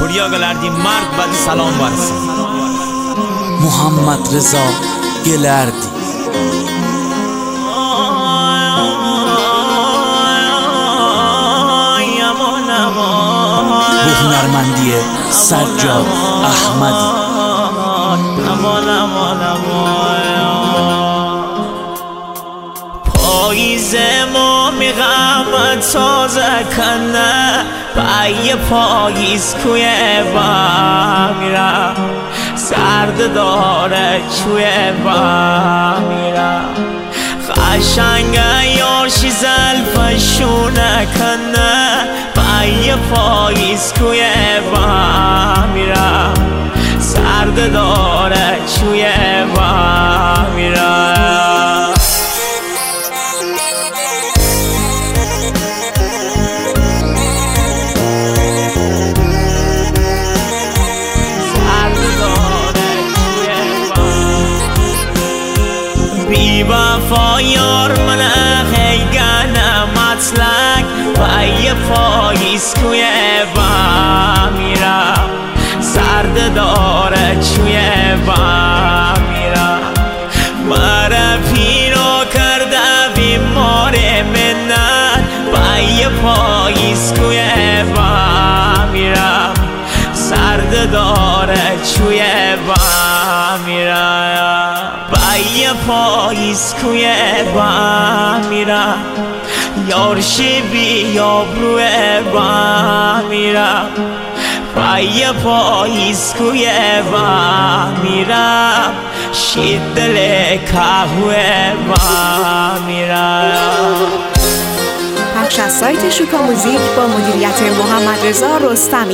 Buraya مرد بدی سلام برسه. محمد رضا گلردی با هنرمندی سجاد احمدی. پاییز ما میغمت تازه کنه بای پاییز کوی با میرم سرد داره چوی با میرم قشنگه یارشی زلفشونه کنه بای پاییز کوی با میرم سرد داره چوی با میرم بی وفا یار من خیگن مطلق بای پاییز کوی با میرم سرد داره چوی با میرم مرا پیرو کرده بیمار منت بای پاییز کوی با میرم سرد داره چوی با میرم بای پاییز کوی با میرم یارشی بی آبروی با میرم بای پاییز کوی با میرم شید دل کهوه با میرم. پخش از سایت شوکا موزیک با مدیریت محمد رضا رستمی.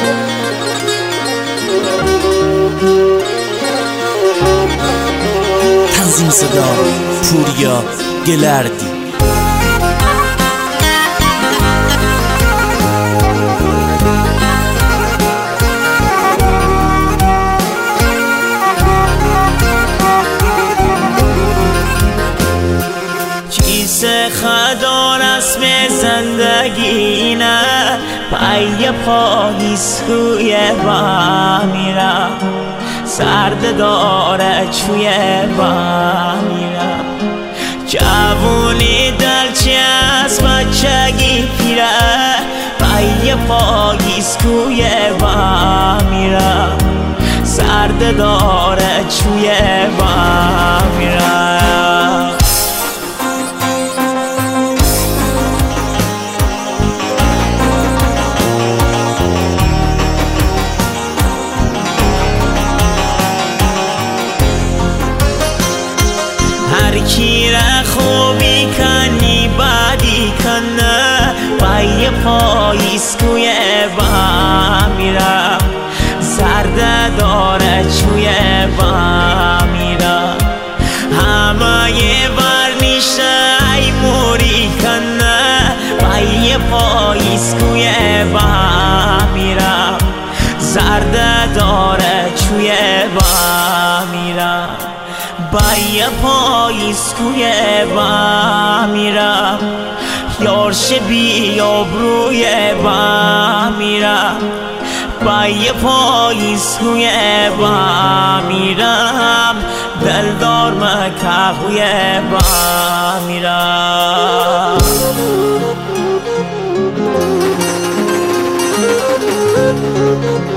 تنظیم صدا پوریا گلردی. خدا رسم زندگی نه پای پاییز کوی با میرم سرد داره چوی با میرم جوونی دلچه از بچگی پیره پای پاییز کوی با میرم سرد داره چوی با میرم. هر کی را خوبی کنی بدی کنه پای پاییز کوی با میرم سرد داره چوی با میرم همه ورنیشه ای موری کنه پای پاییز کوی با میرم سرد داره چوی با میرم بای پاییز کوی با میرم یارش بی آبروی با میرم بای پاییز کوی با میرم دلدار مکهوی با میرم.